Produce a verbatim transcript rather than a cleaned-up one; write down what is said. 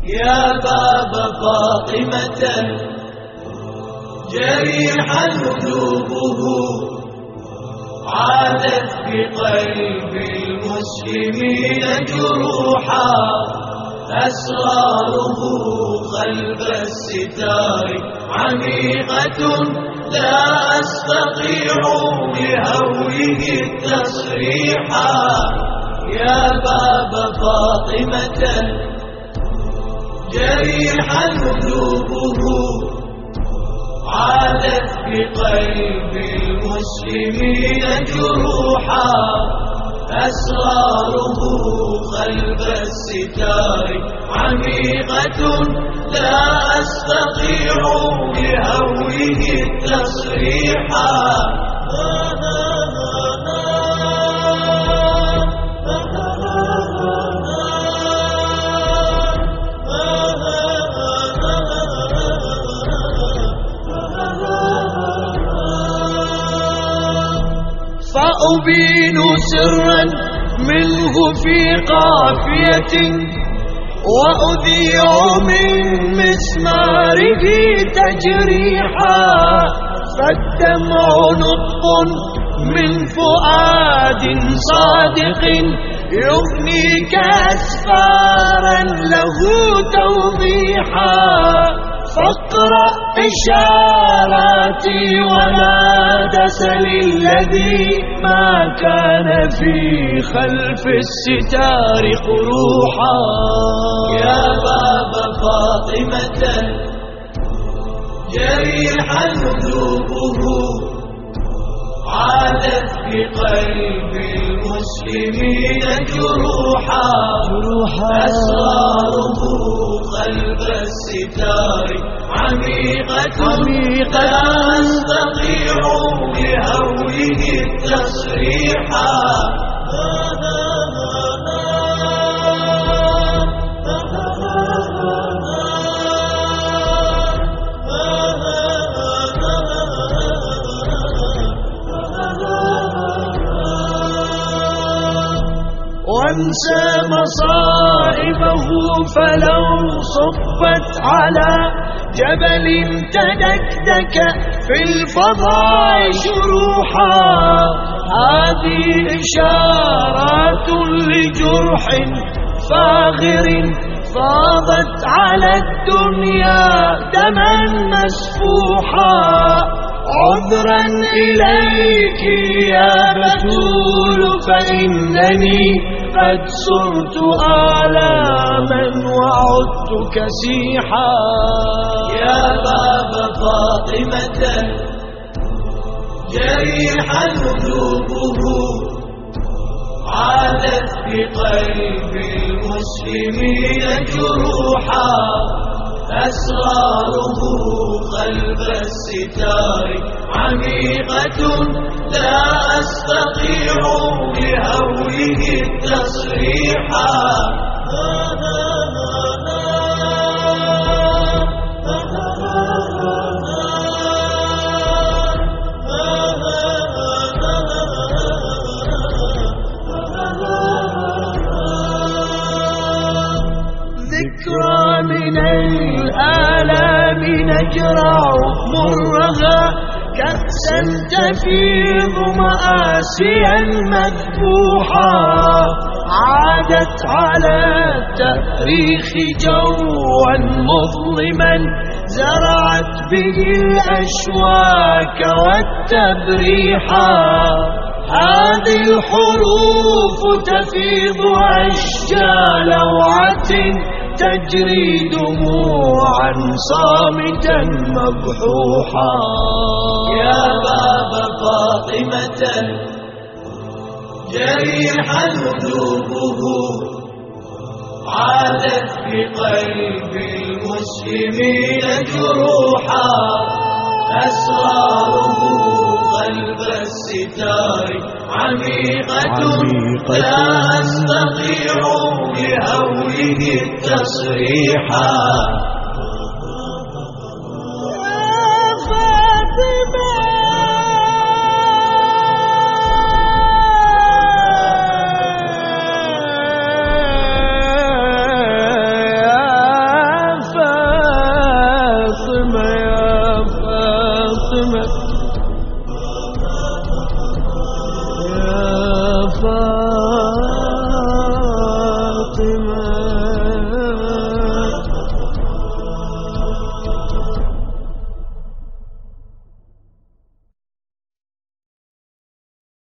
يا باب فاطمة جريحا قلوبه عادت بقلب المسلمين جروحا أسراره خلف الستار عميقة لا أستطيع بهوله التصريحا يا باب فاطمة جريحا قلوبه عادت بقلب المسلمين جروحا أسراره خلف الستار عميقة لا أستطيع بهوله التصريحا فأبين سرا منه في قافية وأذيع من مسماره تجريحا فالدمع نطق من فؤاد صادق يغنيك أسفارا له توضيحا فاقرأ إشاراتي ونادس للذي ما كان في خلف الستار قروحا يا باب فاطمة جريحا قلوبه عادت بقلب المسلمين جروحا أسراره خلف الستار عميقة لا أستطيع بهوله التصريحا وانسى مصائبه فلو صبت على جبل تدكدك في الفضاء شروحا هذه إشارات لجرح فاغر فاضت على الدنيا دما مسفوحا عذرا إليك يا بتول فإنني قد صرت آلاما وعدت كسيحا يا باب فاطمة جريحا قلوبه عادت بقلب المسلمين جروحا أسراره خلف الستار عميقة لا أستطيع بهوله التصريحا ذكرى من الآلام نجرع مرها كأسا تفيض مآسيا مذبوحا عادت على التاريخ جوا مظلما زرعت به الأشواك والتبريحا هذه الحروف تفيض أشجال لوعة تجري دموعا صامتا مبحوحا يا باب فاطمة جريحا قلوبه عادت بقلب المسلمين جروحا أسراره خلف الستار عميقة لا أستطيع بهوله التصريحا يا فاطمة فاطمة